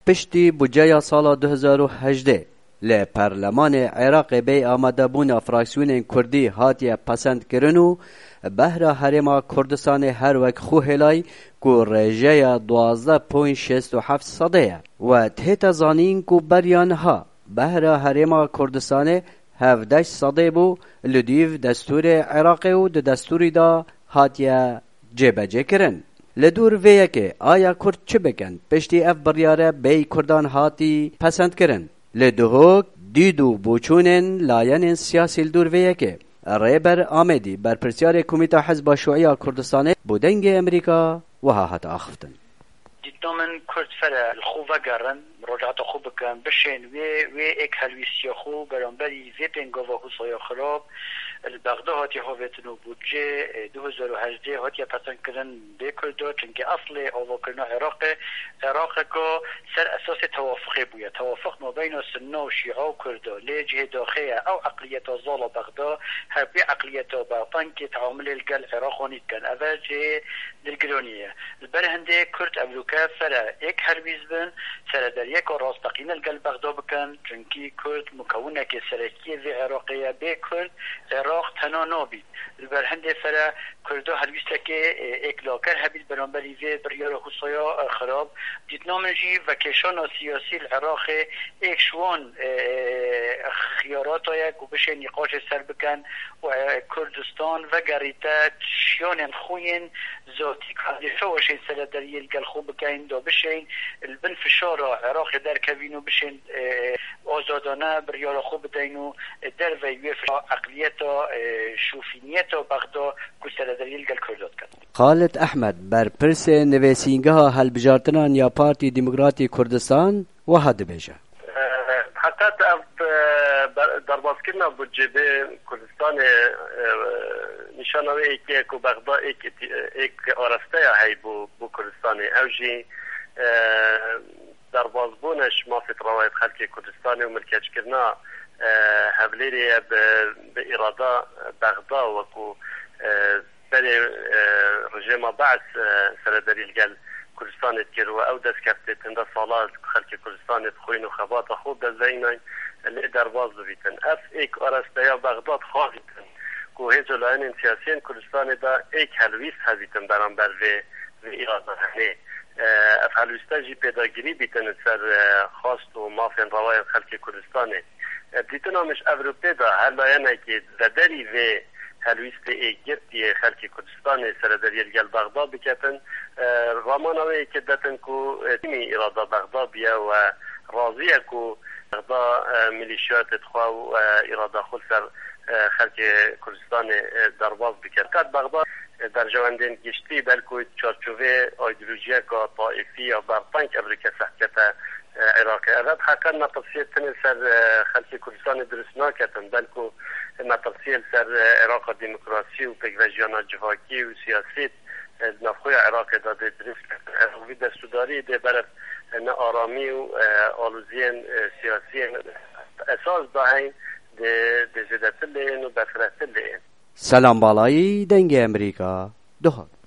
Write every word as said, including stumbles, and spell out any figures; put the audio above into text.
پشتی بودجه سال دو هزار و هجده ل پارلمان عراق بی آماده بون فراکسیون کردی هاتیه پسند کرن و بهره هرما کردستان هر وک خو هلای کو رژه دوازده پوینت شصت و هفت صده و تهت زانین کو بریان ها بهره هرما کردستان هفده صده بو لدیو دستور عراق و دستوری دا هاتیه جبجه کرن. لدور ویه که آیا کرد چه بکن پشتی اف بریاره بی کردان هاتی پسند کرن. لدهوک دیدو بوچونن لاین سیاسی لدور ویه که ریبر آمدی بر پرسیار کمیته حزب شیوعی کردستان بودنگ امریکا و ها هات آخفتن. دیدم من کرد فر الخوفه گرن مراجعات خوب بکن بشین و و یک هلویسی خوب برانبری زیتن گاوا حسای خراب البغداد هاتی هاوتن و بودجه دو هزار و هجده هاتی پسند کردن به کرد چونکه اصل آواکرنا عراق عراق که سر اساس توافقی بوده توافق ما بین سنه و شیعه و کرد لیجه داخله او اقلیت زال بغداد هر بی اقلیت باطن که تعامل الجل عراق ونید کن اول جه دلگرانیه البرهنده کرد امریکا سر یک هربیز بن سر در یک راستقین الجل بغداد بکن چونکه کرد مکونه که سرکیه و عراقیه به کرد عراق تنها نابید البرهنده سر کرده هلویسته که اکلاکر هبید برانبری و بریار حسایا خراب دیدنامجی و کشان سیاسی العراق ایک شوان خیارات های و بشه نقاش سر بکن و کردستان و گریتا شیان خوین ذاتی که وشین سر در یلگل خوب بکن دا بشین البن فشار عراق در کوین و بشین آزادانه بریار خوب بدین و در ویوی اقلیت شوفینیت بغداد کسر در یلگل کردات کن. خالد احمد بر پرس نویسینگه ها هل بجارتنان یا پارتی دموکراتی کردستان و هد بیجه حقیقت در بازکرنا بودجه به کردستان نشانه ایک که بغداد ایک ایک آرسته های بو بو کردستان اوجی در بازبونش ما فکر روایت خلق کردستان و ملکیت کرنا هبلیری به اراده بغداد و کو سری رژیم بعد سر دلیل گل کردستان تیر و او دست کفته تنده سالات خلق کردستان خوین و خبات خوب دست زینای لی درواز دویتن اف ایک آرسته یا بغداد خواهیتن که هیچ لاین سیاسیین کردستان دا ایک حلویست هزیتن برانبر و اراده هنه اف حلویسته جی پیداگیری بیتن سر خواست و مافین روای خلق کردستانه دیتن همش اوروپی دا هر لاینه که ددری و هلویست ایگرتی خلق کردستان سر دریل گل بغداد بکتن رامانوی که دتن کو تیمی اراده بغداد بیا و راضیه کو بغداد ملیشیات ادخوا و اراده خود سر خلق کردستان درباز بکرد قد بغداد در جواندین گشتی بلکه چارچوبه ایدئولوژی که طائفی یا برطنک امریکا سحکت عراق اول حقا نطفسیه تنه سر خلق کردستان درست ناکتن بلکه نطفسیه سر عراق دموکراسی و پگوژیان جهاکی و سیاسی نفخوی عراق داده درست کتن عراقی دستوداری ده برد نه آرامی و آلوزین سیاسی اساس داهین ده زیدت لین و بفرت لین. سلام بالایی دنگ امریکا دوها